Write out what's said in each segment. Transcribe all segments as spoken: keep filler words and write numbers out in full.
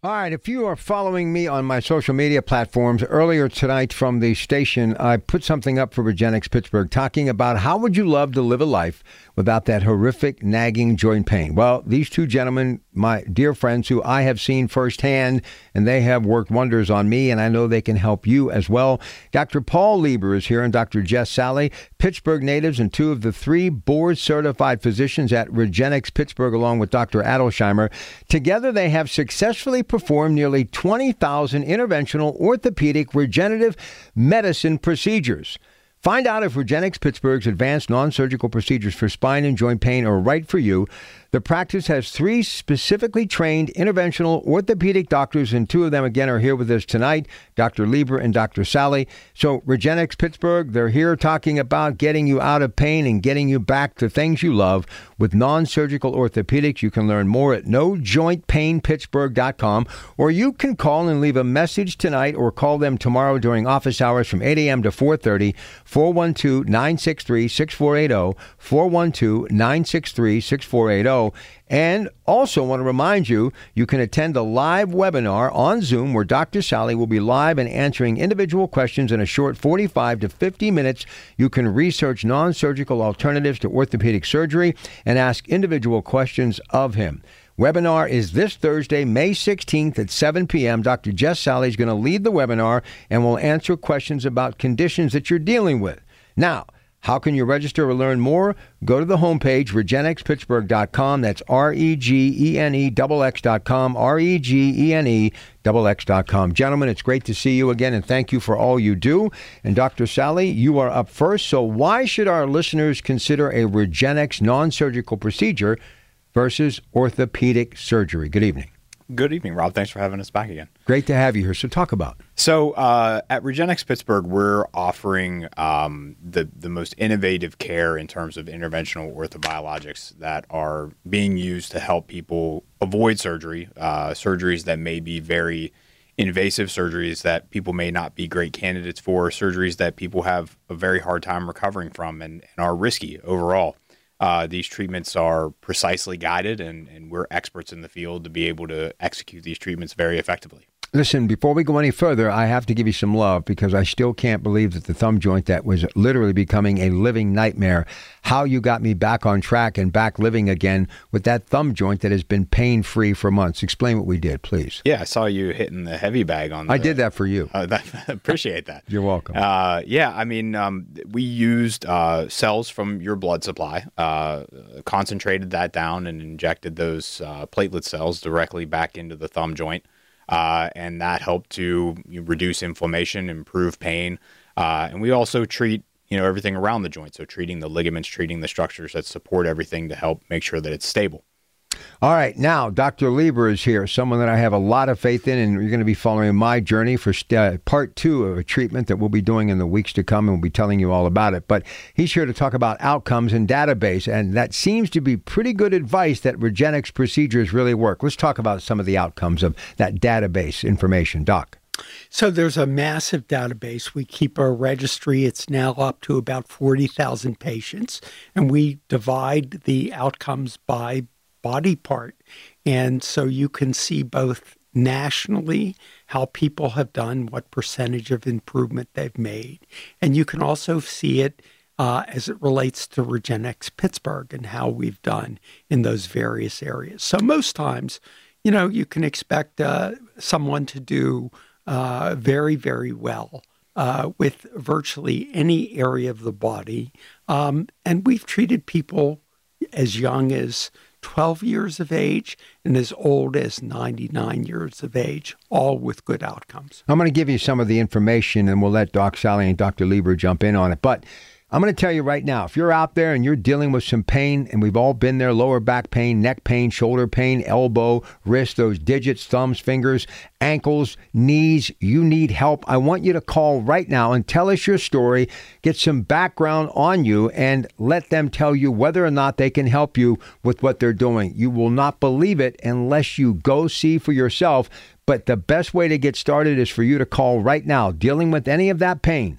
All right, if you are following me on my social media platforms, earlier tonight from the station, I put something up for Regenexx Pittsburgh talking about how would you love to live a life without that horrific nagging joint pain. Well, these two gentlemen, my dear friends who I have seen firsthand, and they have worked wonders on me, and I know they can help you as well. Doctor Paul Lieber is here and Doctor Jess Sally, Pittsburgh natives and two of the three board-certified physicians at Regenexx Pittsburgh, along with Doctor Adelsheimer. Together, they have successfully performed nearly twenty thousand interventional orthopedic regenerative medicine procedures. Find out if Regenexx Pittsburgh's advanced non-surgical procedures for spine and joint pain are right for you. The practice has three specifically trained interventional orthopedic doctors, and two of them, again, are here with us tonight, Doctor Lieber and Doctor Sally. So Regenexx Pittsburgh, they're here talking about getting you out of pain and getting you back to things you love with non-surgical orthopedics. You can learn more at no joint pain pittsburgh dot com, or you can call and leave a message tonight or call them tomorrow during office hours from eight a.m. to four thirty, four one two, nine six three, six four eight zero, four one two, nine six three, six four eight zero. And also want to remind you, you can attend a live webinar on Zoom where Doctor Sally will be live and answering individual questions in a short forty-five to fifty minutes. You can research non-surgical alternatives to orthopedic surgery and ask individual questions of him. Webinar is this Thursday, May sixteenth at seven p.m. Doctor Jess Sally is going to lead the webinar and will answer questions about conditions that you're dealing with. Now, how can you register or learn more? Go to the homepage, regenexx pittsburgh dot com. That's R E G E N E X X dot com, R E G E N E X X dot com. Gentlemen, it's great to see you again, and thank you for all you do. And Doctor Sally, you are up first. So why should our listeners consider a Regenexx non-surgical procedure versus orthopedic surgery? Good evening. Good evening, Rob. Thanks for having us back again. Great to have you here. So talk about. So uh, at Regenexx Pittsburgh, we're offering um, the, the most innovative care in terms of interventional orthobiologics that are being used to help people avoid surgery, uh, surgeries that may be very invasive, surgeries that people may not be great candidates for, surgeries that people have a very hard time recovering from and, and are risky overall. Uh, these treatments are precisely guided, and, and we're experts in the field to be able to execute these treatments very effectively. Listen, before we go any further, I have to give you some love because I still can't believe that the thumb joint that was literally becoming a living nightmare, how you got me back on track and back living again with that thumb joint that has been pain-free for months. Explain what we did, please. Yeah, I saw you hitting the heavy bag on the, I did that for you. Uh, that, appreciate that. You're welcome. Uh, yeah, I mean, um, we used uh, cells from your blood supply, uh, concentrated that down and injected those uh, platelet cells directly back into the thumb joint. Uh, and that helped to reduce inflammation, improve pain. Uh, and we also treat, you know, everything around the joint. So treating the ligaments, treating the structures that support everything to help make sure that it's stable. All right. Now, Doctor Lieber is here, someone that I have a lot of faith in, and you're going to be following my journey for uh, part two of a treatment that we'll be doing in the weeks to come, and we'll be telling you all about it. But he's here to talk about outcomes and database, and that seems to be pretty good advice that Regenexx procedures really work. Let's talk about some of the outcomes of that database information. Doc. So there's a massive database. We keep a registry. It's now up to about forty thousand patients, and we divide the outcomes by body part. And so you can see both nationally how people have done, what percentage of improvement they've made. And you can also see it uh, as it relates to Regenexx Pittsburgh and how we've done in those various areas. So most times, you know, you can expect uh, someone to do uh, very, very well uh, with virtually any area of the body. Um, and we've treated people as young as twelve years of age and as old as ninety-nine years of age, all with good outcomes. I'm going to give you some of the information, and we'll let Doc Sally and Doctor Lieber jump in on it. But I'm going to tell you right now, if you're out there and you're dealing with some pain, and we've all been there, lower back pain, neck pain, shoulder pain, elbow, wrist, those digits, thumbs, fingers, ankles, knees, you need help, I want you to call right now and tell us your story, get some background on you, and let them tell you whether or not they can help you with what they're doing. You will not believe it unless you go see for yourself. But the best way to get started is for you to call right now, dealing with any of that pain.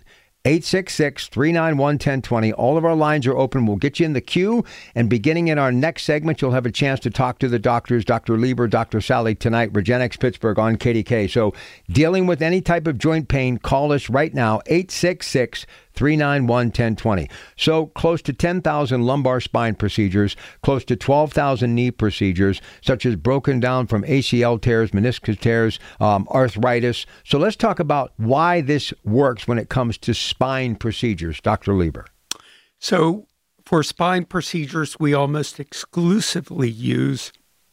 eight six six, three nine one, one zero two zero. All of our lines are open. We'll get you in the queue. And beginning in our next segment, you'll have a chance to talk to the doctors, Doctor Lieber, Doctor Sally, tonight, Regenexx Pittsburgh on K D K. So dealing with any type of joint pain, call us right now, eight six six, three nine one, one zero two zero. So close to ten thousand lumbar spine procedures, close to twelve thousand knee procedures, such as broken down from A C L tears, meniscus tears, um, arthritis. So let's talk about why this works when it comes to spine procedures. Doctor Lieber. So for spine procedures, we almost exclusively use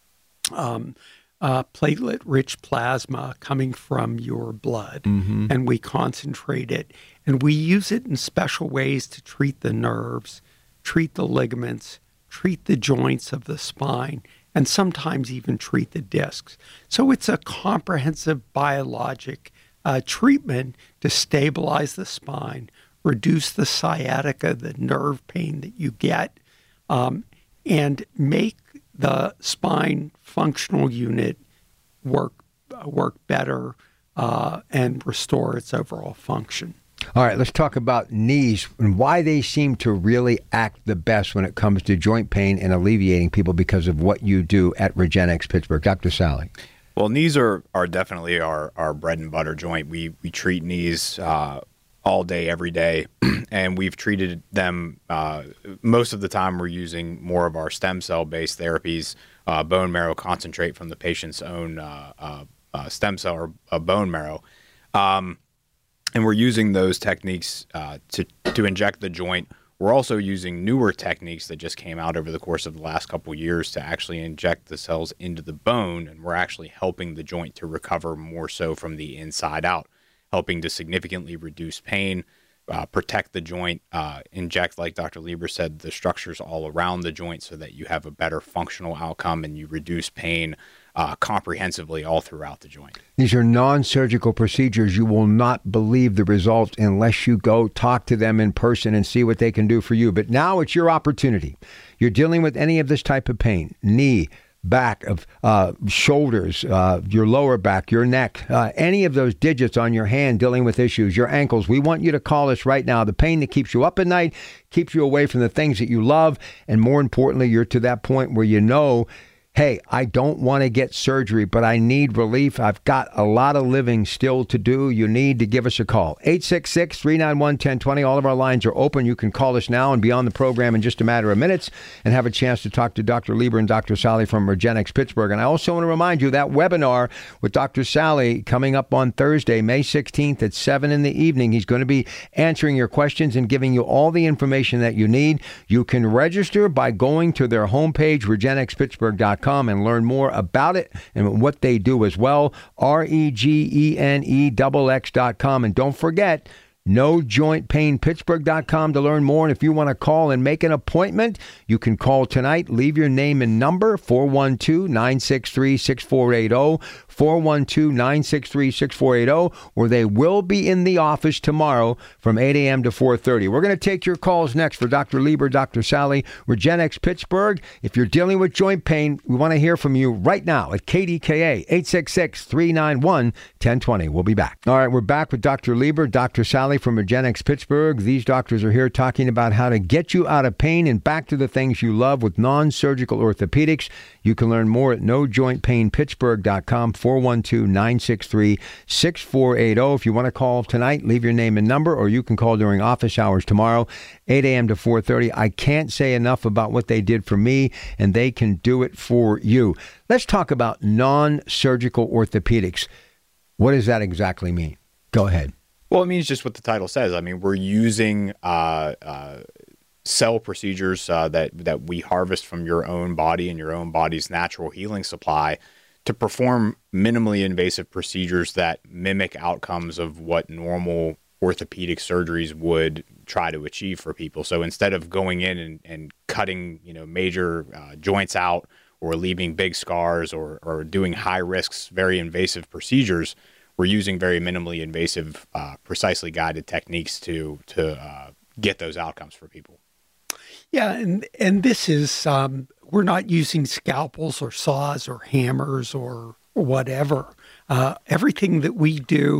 um, uh, platelet-rich plasma coming from your blood, mm-hmm. and we concentrate it. And we use it in special ways to treat the nerves, treat the ligaments, treat the joints of the spine, and sometimes even treat the discs. So it's a comprehensive biologic uh, treatment to stabilize the spine, reduce the sciatica, the nerve pain that you get, um, and make the spine functional unit work uh, work better uh, and restore its overall function. All right, let's talk about knees and why they seem to really act the best when it comes to joint pain and alleviating people because of what you do at Regenexx Pittsburgh. Doctor Sally. Well, knees are, are definitely our, our bread and butter joint. We we treat knees uh, all day, every day, and we've treated them uh, most of the time. We're using more of our stem cell-based therapies, uh, bone marrow concentrate from the patient's own uh, uh, uh, stem cell or uh, bone marrow. Um, And we're using those techniques uh, to, to inject the joint. We're also using newer techniques that just came out over the course of the last couple of years to actually inject the cells into the bone, and we're actually helping the joint to recover more so from the inside out, helping to significantly reduce pain, uh, protect the joint, uh, inject, like Doctor Lieber said, the structures all around the joint so that you have a better functional outcome and you reduce pain Uh, comprehensively all throughout the joint. These are non-surgical procedures. You will not believe the results unless you go talk to them in person and see what they can do for you. But now it's your opportunity. You're dealing with any of this type of pain, knee, back, of uh, shoulders, uh, your lower back, your neck, uh, any of those digits on your hand dealing with issues, your ankles. We want you to call us right now. The pain that keeps you up at night, keeps you away from the things that you love, and more importantly, you're to that point where you know, hey, I don't want to get surgery, but I need relief. I've got a lot of living still to do. You need to give us a call. eight six six, three nine one, one zero two zero. All of our lines are open. You can call us now and be on the program in just a matter of minutes and have a chance to talk to Doctor Lieber and Doctor Sally from Regenexx Pittsburgh. And I also want to remind you that webinar with Doctor Sally coming up on Thursday, May sixteenth at seven in the evening. He's going to be answering your questions and giving you all the information that you need. You can register by going to their homepage, regenexx pittsburgh dot com, and learn more about it and what they do as well. R E G E N E X X dot com. And don't forget, no joint pain pittsburgh dot com to learn more. And if you want to call and make an appointment, you can call tonight. Leave your name and number, four one two, nine six three, six four eight zero, four one two, nine six three, six four eight zero, or they will be in the office tomorrow from eight a.m. to four thirty. We're going to take your calls next for Doctor Lieber, Doctor Sally, Regenexx Pittsburgh. If you're dealing with joint pain, we want to hear from you right now at K D K A, eight six six, three nine one, one zero two zero. We'll be back. All right, we're back with Doctor Lieber, Doctor Sally from Regenexx Pittsburgh. These doctors are here talking about how to get you out of pain and back to the things you love with non-surgical orthopedics. You can learn more at no joint pain pittsburgh dot com, four one two, nine six three, six four eight zero. If you want to call tonight, leave your name and number, or you can call during office hours tomorrow, eight a.m. to four thirty. I can't say enough about what they did for me, and they can do it for you. Let's talk about non-surgical orthopedics. What does that exactly mean? Go ahead. Well, it means just what the title says. I mean, we're using uh, uh, cell procedures uh, that, that we harvest from your own body and your own body's natural healing supply to perform minimally invasive procedures that mimic outcomes of what normal orthopedic surgeries would try to achieve for people. So instead of going in and, and cutting, you know, major uh, joints out or leaving big scars or, or doing high risks, very invasive procedures, we're using very minimally invasive, uh, precisely guided techniques to to uh, get those outcomes for people. Yeah, and and this is um, we're not using scalpels or saws or hammers or whatever. Uh, everything that we do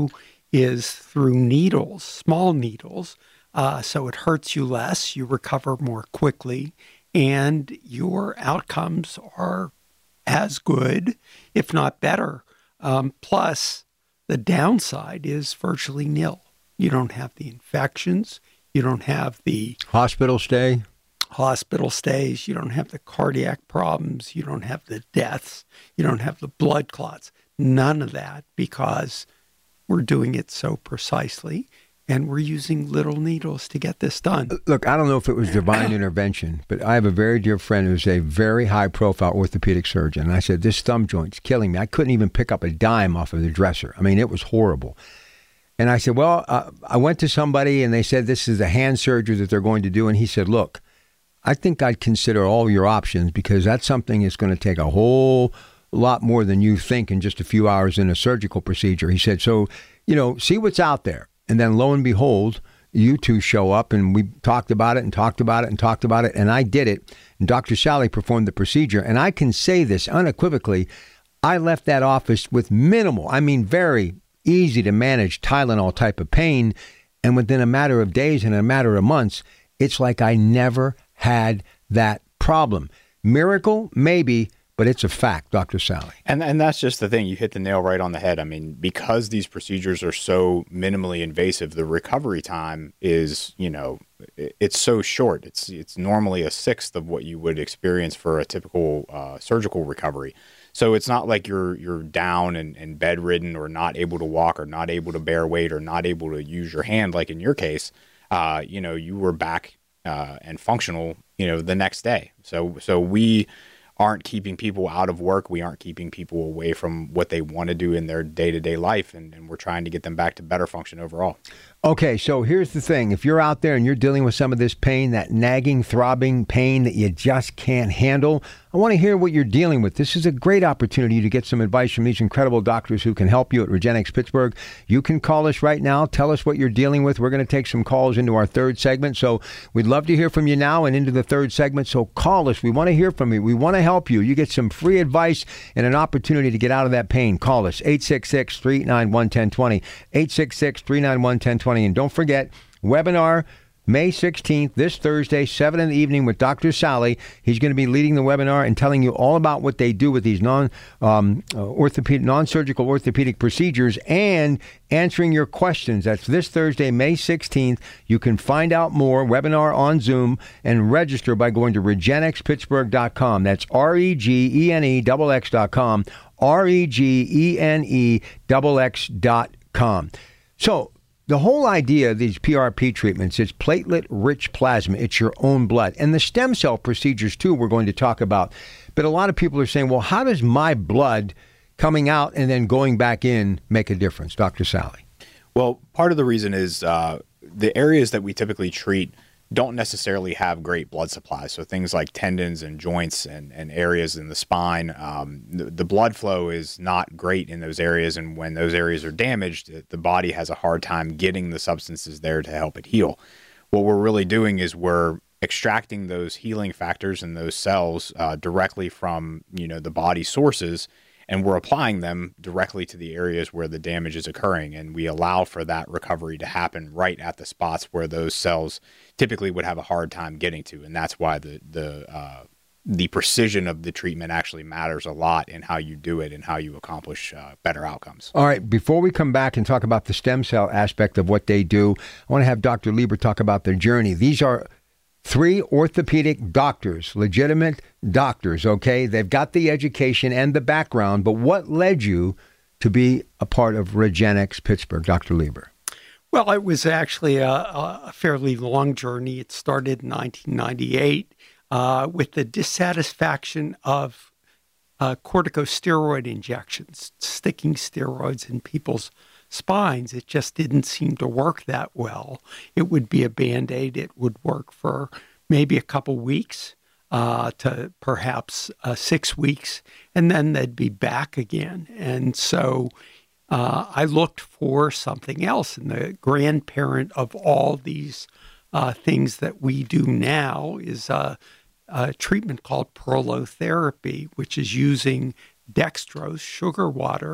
is through needles, small needles. Uh, so it hurts you less, you recover more quickly, and your outcomes are as good, if not better. Um, plus, the downside is virtually nil. You don't have the infections. You don't have the hospital stay. Hospital stays. You don't have the cardiac problems. You don't have the deaths. You don't have the blood clots. None of that, because we're doing it so precisely, and we're using little needles to get this done. Look, I don't know if it was divine intervention, but I have a very dear friend who's a very high-profile orthopedic surgeon. And I said, this thumb joint's killing me. I couldn't even pick up a dime off of the dresser. I mean, it was horrible. And I said, well, uh, I went to somebody, and they said this is a hand surgery that they're going to do. And he said, look, I think I'd consider all your options, because that's something that's going to take a whole lot more than you think in just a few hours in a surgical procedure. He said, so, you know, see what's out there. And then lo and behold, you two show up, and we talked about it and talked about it and talked about it. And I did it. And Doctor Sally performed the procedure. And I can say this unequivocally. I left that office with minimal, I mean, very easy to manage Tylenol type of pain. And within a matter of days and a matter of months, it's like I never had that problem. Miracle? Maybe. But it's a fact, Doctor Sally. And and that's just the thing. You hit the nail right on the head. I mean, because these procedures are so minimally invasive, the recovery time is, you know, it's so short. It's it's normally a sixth of what you would experience for a typical uh, surgical recovery. So it's not like you're you're down and, and bedridden, or not able to walk, or not able to bear weight, or not able to use your hand, like in your case. Uh, you know, you were back uh, and functional, you know, the next day. So so we aren't keeping people out of work. We aren't keeping people away from what they want to do in their day-to-day life, and, and we're trying to get them back to better function overall. Okay, so here's the thing. If you're out there and you're dealing with some of this pain, that nagging, throbbing pain that you just can't handle, I want to hear what you're dealing with. This is a great opportunity to get some advice from these incredible doctors who can help you at Regenexx Pittsburgh. You can call us right now. Tell us what you're dealing with. We're going to take some calls into our third segment. So we'd love to hear from you now and into the third segment. So call us. We want to hear from you. We want to help you. You get some free advice and an opportunity to get out of that pain. Call us, eight six six, three nine one, one zero two zero, eight six six, three nine one, one zero two zero. And don't forget, webinar May sixteenth, this Thursday, seven in the evening with Doctor Sally. He's going to be leading the webinar and telling you all about what they do with these non um, uh, orthopedic, non-surgical orthopedic procedures, and answering your questions. That's this Thursday, May sixteenth. You can find out more, webinar on Zoom, and register by going to regenexx pittsburgh dot com. That's R E G E N E X X dot com, R E G E N E X X dot com. So, the whole idea of these P R P treatments is platelet-rich plasma. It's your own blood. And the stem cell procedures, too, we're going to talk about. But a lot of people are saying, well, how does my blood coming out and then going back in make a difference, Doctor Sally? Well, part of the reason is uh, the areas that we typically treat don't necessarily have great blood supply. So things like tendons and joints and, and areas in the spine, um, the, the blood flow is not great in those areas. And when those areas are damaged, the body has a hard time getting the substances there to help it heal. What we're really doing is we're extracting those healing factors and those cells uh, directly from, you know, the body sources, and we're applying them directly to the areas where the damage is occurring. And we allow for that recovery to happen right at the spots where those cells typically would have a hard time getting to. And that's why the the uh, the precision of the treatment actually matters a lot in how you do it and how you accomplish uh, better outcomes. All right, before we come back and talk about the stem cell aspect of what they do, I want to have Doctor Lieber talk about their journey. These are three orthopedic doctors, legitimate doctors, okay? They've got the education and the background, but what led you to be a part of Regenexx Pittsburgh, Doctor Lieber? Well, it was actually a, a fairly long journey. It started in nineteen ninety-eight uh, with the dissatisfaction of uh, corticosteroid injections, sticking steroids in people's spines. It just didn't seem to work that well. It would be a Band-Aid. It would work for maybe a couple weeks uh, to perhaps uh, six weeks, and then they'd be back again. And so uh, I looked for something else. And the grandparent of all these uh, things that we do now is a, a treatment called prolotherapy, which is using dextrose, sugar water,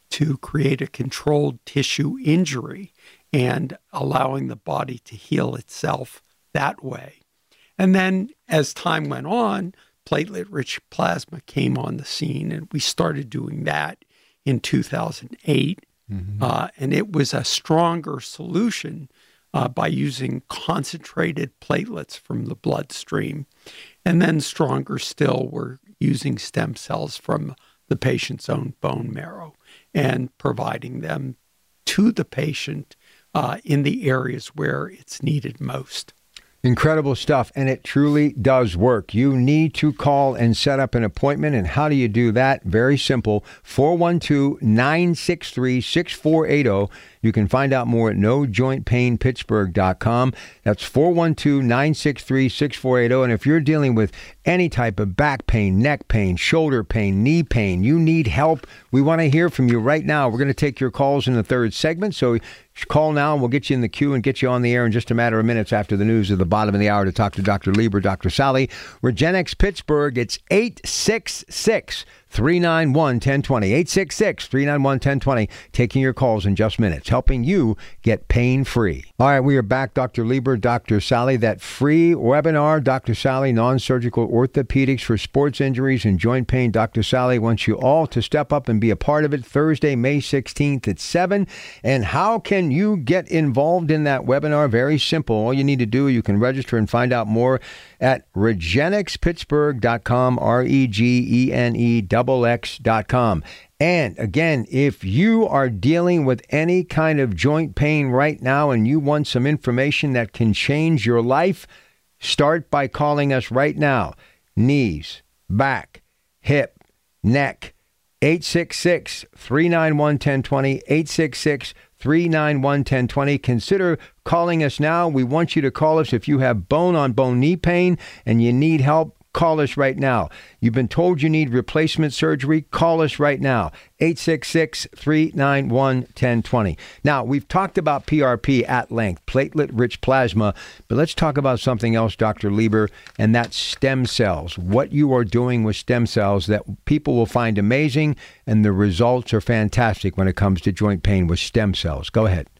to create a controlled tissue injury and allowing the body to heal itself that way. And then as time went on, platelet-rich plasma came on the scene, and we started doing that in two thousand eight. Mm-hmm. Uh, and it was a stronger solution uh, by using concentrated platelets from the bloodstream. And then stronger still, we're using stem cells from the patient's own bone marrow and providing them to the patient uh, in the areas where it's needed most. Incredible stuff, and it truly does work. You need to call and set up an appointment, and how do you do that? Very simple, four one two, nine six three, six four eight zero. You can find out more at no joint pain pittsburgh dot com. That's four one two, nine six three, six four eight zero. And if you're dealing with any type of back pain, neck pain, shoulder pain, knee pain, you need help, we want to hear from you right now. We're going to take your calls in the third segment, so call now and we'll get you in the queue and get you on the air in just a matter of minutes after the news at the bottom of the hour to talk to Doctor Lieber, Doctor Sally. Regenexx Pittsburgh, it's eight six six, three nine one, one zero two zero. eight six six, three nine one, one zero two zero. Taking your calls in just minutes, helping you get pain-free. All right, we are back. Doctor Lieber, Doctor Sally, that free webinar, Doctor Sally, non-surgical orthopedics for sports injuries and joint pain. Doctor Sally wants you all to step up and be a part of it Thursday, May sixteenth at seven. And how can you get involved in that webinar? Very simple. All you need to do, you can register and find out more at regenexx pittsburgh dot com, R E G E N E X X dot com. And again, if you are dealing with any kind of joint pain right now and you want some information that can change your life, start by calling us right now. Knees, back, hip, neck, eight six six, three nine one, one zero two zero, eight six six, three nine one, one zero two zero. Consider calling us now. We want you to call us if you have bone-on-bone knee pain and you need help. Call us right now. You've been told you need replacement surgery. Call us right now. eight six six, three nine one, one zero two zero. Now, we've talked about P R P at length, platelet-rich plasma, but let's talk about something else, Doctor Lieber, and that's stem cells. What you are doing with stem cells that people will find amazing, and the results are fantastic when it comes to joint pain with stem cells. Go ahead.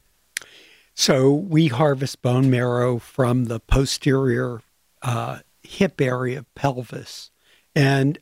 So we harvest bone marrow from the posterior uh hip area, pelvis. And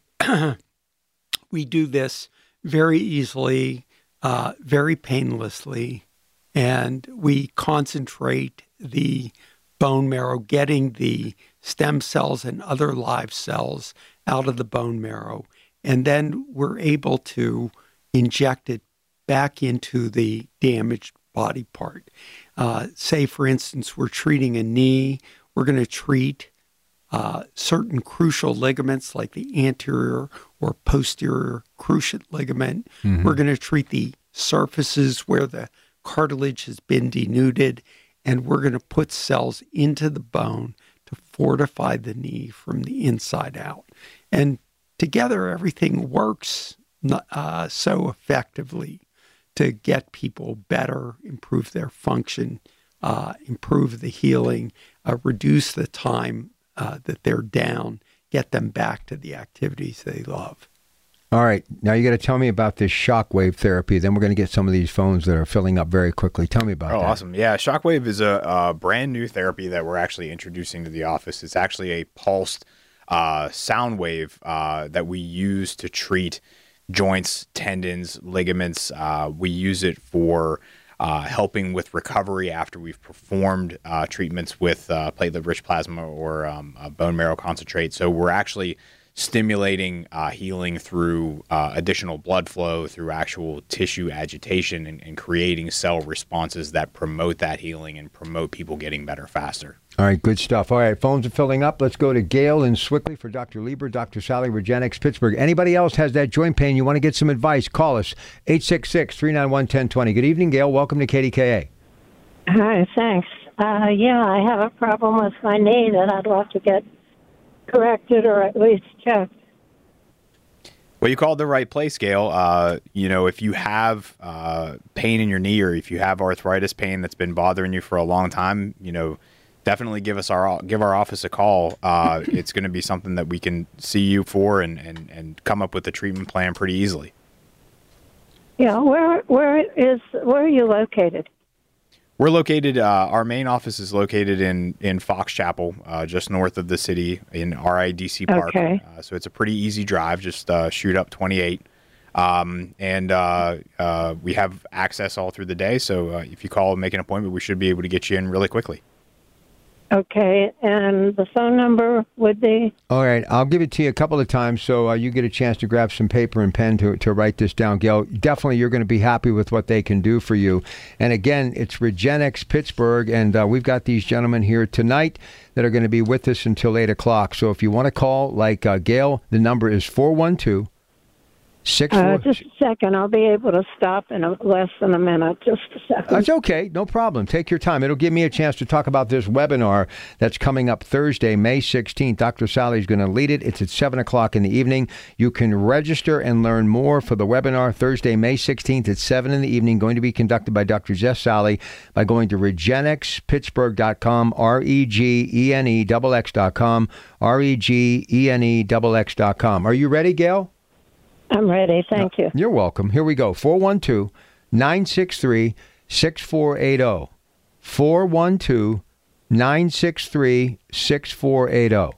we do this very easily, uh, very painlessly, and we concentrate the bone marrow, getting the stem cells and other live cells out of the bone marrow. And then we're able to inject it back into the damaged body part. Uh, say, for instance, we're treating a knee, we're going to treat Uh, certain crucial ligaments like the anterior or posterior cruciate ligament. Mm-hmm. We're going to treat the surfaces where the cartilage has been denuded, and we're going to put cells into the bone to fortify the knee from the inside out. And together, everything works uh, so effectively to get people better, improve their function, uh, improve the healing, uh, reduce the time Uh, that they're down, get them back to the activities they love. All right. Now you got to tell me about this shockwave therapy. Then we're going to get some of these phones that are filling up very quickly. Tell me about oh, that. Oh, awesome. Yeah, shockwave is a, a brand new therapy that we're actually introducing to the office. It's actually a pulsed uh, sound wave uh, that we use to treat joints, tendons, ligaments. Uh, we use it for Uh, helping with recovery after we've performed uh, treatments with uh, platelet-rich plasma or um, uh, bone marrow concentrate. So we're actually stimulating uh, healing through uh, additional blood flow, through actual tissue agitation, and, and creating cell responses that promote that healing and promote people getting better faster. All right, good stuff. All right, phones are filling up. Let's go to Gail in Swickley for Doctor Lieber, Doctor Sally, Regenexx Pittsburgh. Anybody else has that joint pain, you want to get some advice, call us, eight six six, three nine one, one zero two zero. Good evening, Gail. Welcome to K D K A. Hi, thanks. Uh, yeah, I have a problem with my knee that I'd love to get corrected or at least checked. Well, you called the right place, Gail. Uh, you know, if you have uh, pain in your knee or if you have arthritis pain that's been bothering you for a long time, you know, definitely give us our give our office a call. Uh, it's going to be something that we can see you for and, and, and come up with a treatment plan pretty easily. Yeah, where where is where are you located? We're located, uh, our main office is located in, in Fox Chapel, uh, just north of the city in R I D C Park. Okay. Uh, so it's a pretty easy drive, just uh, shoot up twenty-eight. Um, and uh, uh, we have access all through the day. So uh, if you call and make an appointment, we should be able to get you in really quickly. Okay, and the phone number would be? All right, I'll give it to you a couple of times so uh, you get a chance to grab some paper and pen to, to write this down, Gail. Definitely you're going to be happy with what they can do for you. And again, it's Regenexx Pittsburgh, and uh, we've got these gentlemen here tonight that are going to be with us until eight o'clock. So if you want to call, like uh, Gail, the number is four one two, six four... Uh, just a second. I'll be able to stop in a, less than a minute. Just a second. That's okay. No problem. Take your time. It'll give me a chance to talk about this webinar that's coming up Thursday, May sixteenth. Doctor Sally's going to lead it. It's at seven o'clock in the evening. You can register and learn more for the webinar Thursday, May sixteenth at seven in the evening, going to be conducted by Doctor Jess Sally by going to regenexx pittsburgh dot com, R E G E N E X X dot com, R E G E N E X X dot com. Are you ready, Gail? I'm ready. Thank you. You're welcome. Here we go. four one two, nine six three, six four eight zero. four one two, nine six three, six four eight zero.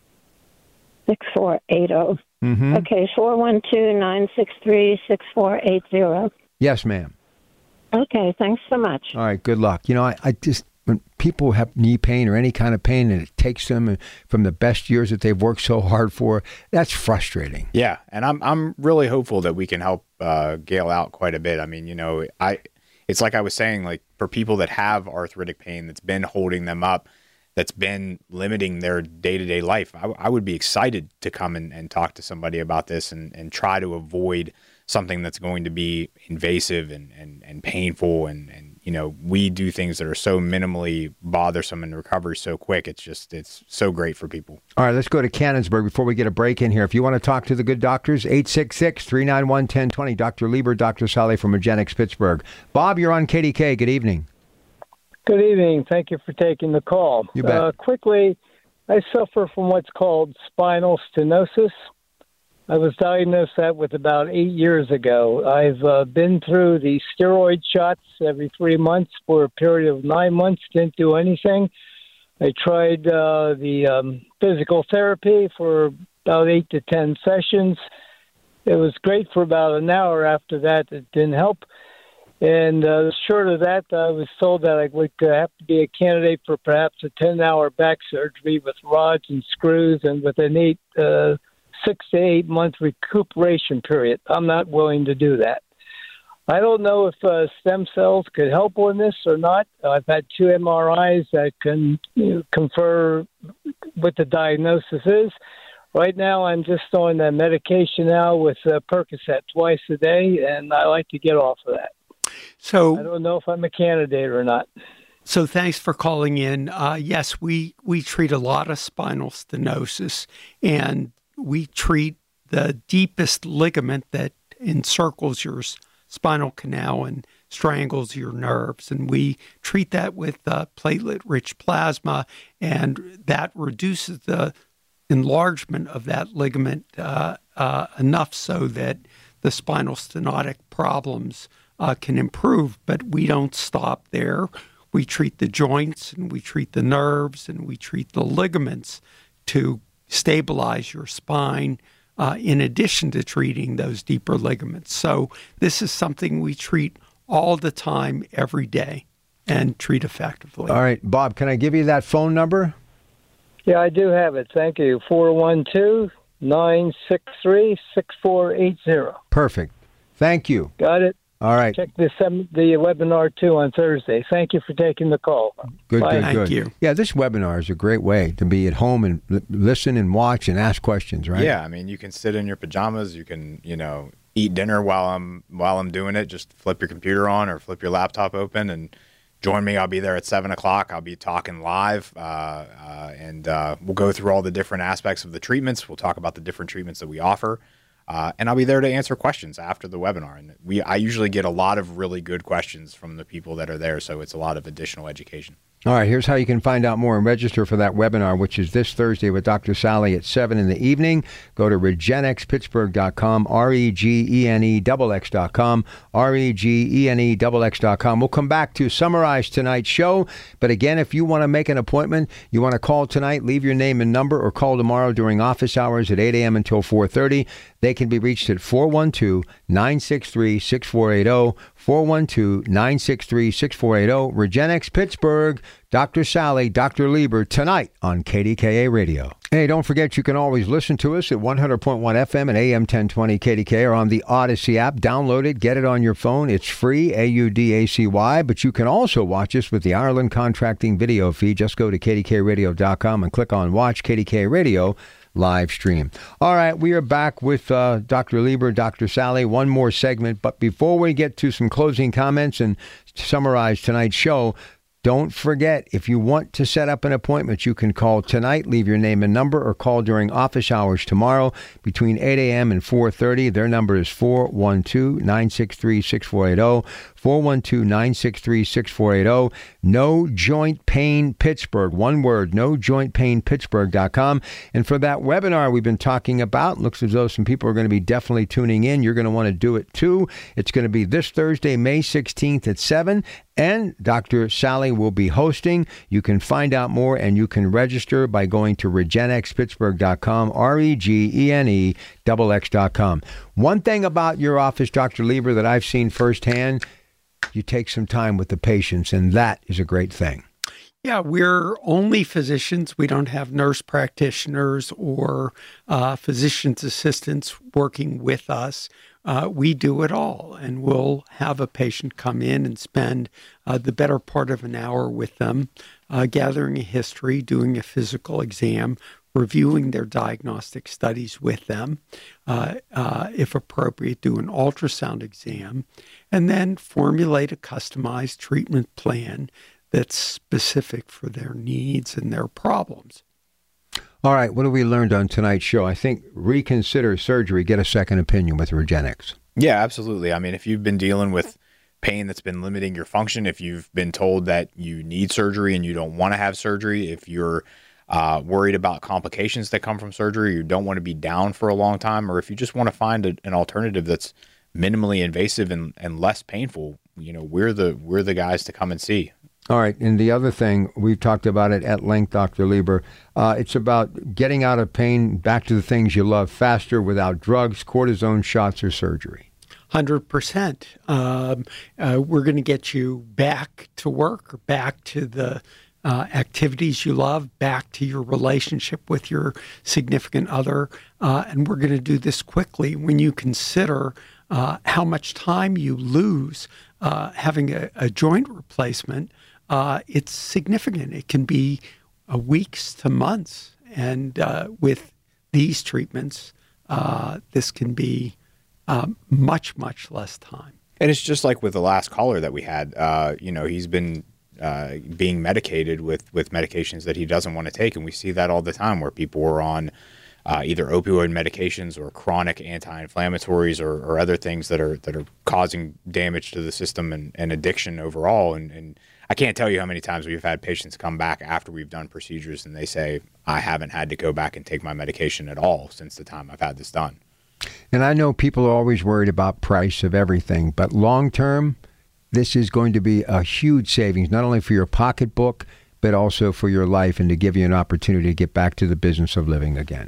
six four eight zero. Mm-hmm. Okay, four one two, nine six three, six four eight zero. Yes, ma'am. Okay, thanks so much. All right, good luck. You know, I, I just, when people have knee pain or any kind of pain and it takes them from the best years that they've worked so hard for, that's frustrating. Yeah, and I'm I'm really hopeful that we can help uh, Gail out quite a bit. I mean, you know, I it's like I was saying, like for people that have arthritic pain that's been holding them up, that's been limiting their day-to-day life, I, I would be excited to come and, and talk to somebody about this and, and try to avoid something that's going to be invasive and, and, and painful. And, and, you know, we do things that are so minimally bothersome and recovery so quick. It's just, it's so great for people. All right, let's go to Cannonsburg before we get a break in here. If you want to talk to the good doctors, eight six six, three nine one, one zero two zero. Doctor Lieber, Doctor Sally from Regenexx Pittsburgh. Bob, you're on K D K. Good evening. Good evening. Thank you for taking the call. You bet. Uh, quickly, I suffer from what's called spinal stenosis. I was diagnosed that with about eight years ago. I've uh, been through the steroid shots every three months for a period of nine months, didn't do anything. I tried uh, the um, physical therapy for about eight to ten sessions. It was great for about an hour. After that, it didn't help. And uh, short of that, I was told that I would uh, have to be a candidate for perhaps a ten-hour back surgery with rods and screws and with an eight, uh, six to eight-month recuperation period. I'm not willing to do that. I don't know if uh, stem cells could help on this or not. I've had two M R Is that can you know, confer what the diagnosis is. Right now, I'm just on the medication now with uh, Percocet twice a day, and I like to get off of that. So I don't know if I'm a candidate or not. So thanks for calling in. Uh, yes, we, we treat a lot of spinal stenosis, and we treat the deepest ligament that encircles your spinal canal and strangles your nerves. And we treat that with uh, platelet-rich plasma, and that reduces the enlargement of that ligament uh, uh, enough so that the spinal stenotic problems Uh, can improve, but we don't stop there. We treat the joints and we treat the nerves and we treat the ligaments to stabilize your spine uh, in addition to treating those deeper ligaments. So this is something we treat all the time, every day, and treat effectively. All right, Bob, can I give you that phone number? Yeah, I do have it. Thank you. four one two, nine six three, six four eight zero. Perfect. Thank you. Got it. All right. Check this um, the webinar, too, on Thursday. Thank you for taking the call. Good, Bye. good, Thank good. you. Yeah, this webinar is a great way to be at home and l- listen and watch and ask questions, right? Yeah, I mean, you can sit in your pajamas. You can, you know, eat dinner while I'm while I'm doing it. Just flip your computer on or flip your laptop open and join me. I'll be there at seven o'clock. I'll be talking live, uh, uh, and uh, we'll go through all the different aspects of the treatments. We'll talk about the different treatments that we offer. Uh, and I'll be there to answer questions after the webinar. And we, I usually get a lot of really good questions from the people that are there, so it's a lot of additional education. All right, here's how you can find out more and register for that webinar, which is this Thursday with Doctor Sally at seven in the evening. Go to regenx pittsburgh dot com, R E G E N E X X dot com, R E G E N E X X dot com. We'll come back to summarize tonight's show. But again, if you want to make an appointment, you want to call tonight, leave your name and number, or call tomorrow during office hours at eight a.m. until four thirty. They can be reached at four one two, nine six three, six four eight zero, four one two, nine six three, six four eight zero. Regenx Pittsburgh, Doctor Sally, Doctor Lieber, tonight on K D K A Radio. Hey, don't forget you can always listen to us at one hundred point one F M and A M ten twenty K D K or on the Odyssey app. Download it, get it on your phone. It's free, A U D A C Y, but you can also watch us with the Ireland Contracting video feed. Just go to K D K radio dot com and click on Watch K D K Radio live stream. All right, we are back with uh, Doctor Lieber, Doctor Sally, one more segment. But before we get to some closing comments and summarize tonight's show, don't forget, if you want to set up an appointment, you can call tonight, leave your name and number, or call during office hours tomorrow between eight a.m. and four thirty. Their number is four one two, nine six three, six four eight zero, four one two, nine six three, six four eight zero. No Joint Pain Pittsburgh. One word, no joint pain pittsburgh dot com. And for that webinar we've been talking about, looks as though some people are going to be definitely tuning in. You're going to want to do it too. It's going to be this Thursday, May sixteenth at seven. And Doctor Sally will be hosting. You can find out more and you can register by going to regenx pittsburgh dot com, R E G E N E X X dot com. One thing about your office, Doctor Lieber, that I've seen firsthand, you take some time with the patients, and that is a great thing. Yeah, we're only physicians. We don't have nurse practitioners or uh, physician's assistants working with us. Uh, we do it all, and we'll have a patient come in and spend uh, the better part of an hour with them, uh, gathering a history, doing a physical exam, reviewing their diagnostic studies with them, uh, uh, if appropriate, do an ultrasound exam, and then formulate a customized treatment plan that's specific for their needs and their problems. All right, what have we learned on tonight's show? I think reconsider surgery, get a second opinion with Regenx. Yeah, absolutely. I mean, if you've been dealing with pain that's been limiting your function, if you've been told that you need surgery and you don't want to have surgery, if you're uh, worried about complications that come from surgery, you don't want to be down for a long time, or if you just want to find a, an alternative that's minimally invasive and, and less painful, you know, we're the we're the guys to come and see. All right. And the other thing, we've talked about it at length, Doctor Lieber. Uh, it's about getting out of pain, back to the things you love faster without drugs, cortisone shots, or surgery. one hundred percent. Um, uh, we're going to get you back to work, back to the uh, activities you love, back to your relationship with your significant other. Uh, and we're going to do this quickly. When you consider uh, how much time you lose uh, having a, a joint replacement, Uh, it's significant. It can be uh, weeks to months. And uh, with these treatments, uh, this can be um, much, much less time. And it's just like with the last caller that we had. Uh, you know, he's been uh, being medicated with, with medications that he doesn't want to take. And we see that all the time where people are on uh, either opioid medications or chronic anti-inflammatories or, or other things that are that are causing damage to the system and, and addiction overall. And, and I can't tell you how many times we've had patients come back after we've done procedures and they say, I haven't had to go back and take my medication at all since the time I've had this done. And I know people are always worried about price of everything, but long term, this is going to be a huge savings, not only for your pocketbook, but also for your life and to give you an opportunity to get back to the business of living again.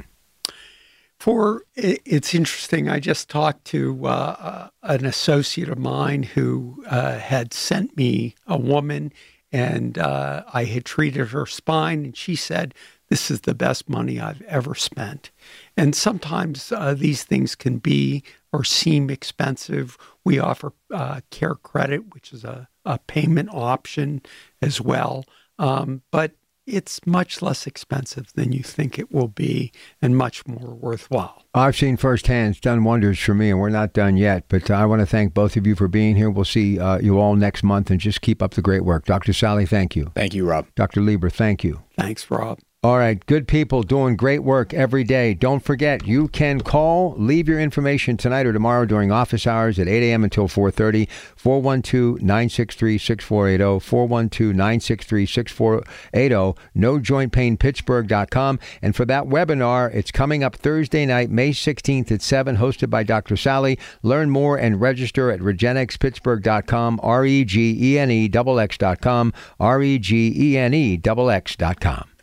For it's interesting. I just talked to uh, an associate of mine who uh, had sent me a woman, and uh, I had treated her spine, and she said, "This is the best money I've ever spent." And sometimes uh, these things can be or seem expensive. We offer uh, Care Credit, which is a, a payment option as well, um, but it's much less expensive than you think it will be and much more worthwhile. I've seen firsthand, it's done wonders for me, and we're not done yet. But I want to thank both of you for being here. We'll see uh, you all next month, and just keep up the great work. Doctor Sally, thank you. Thank you, Rob. Doctor Lieber, thank you. Thanks, Rob. All right, good people doing great work every day. Don't forget, you can call, leave your information tonight or tomorrow during office hours at eight a.m. until four thirty, four one two, nine six three, six four eight zero, four one two, nine six three, six four eight zero, no joint pain pittsburgh dot com. And for that webinar, it's coming up Thursday night, May sixteenth at seven, hosted by Doctor Sally. Learn more and register at regenexx pittsburgh dot com, R E G E N E X X dot com, R E G E N E X X dot com.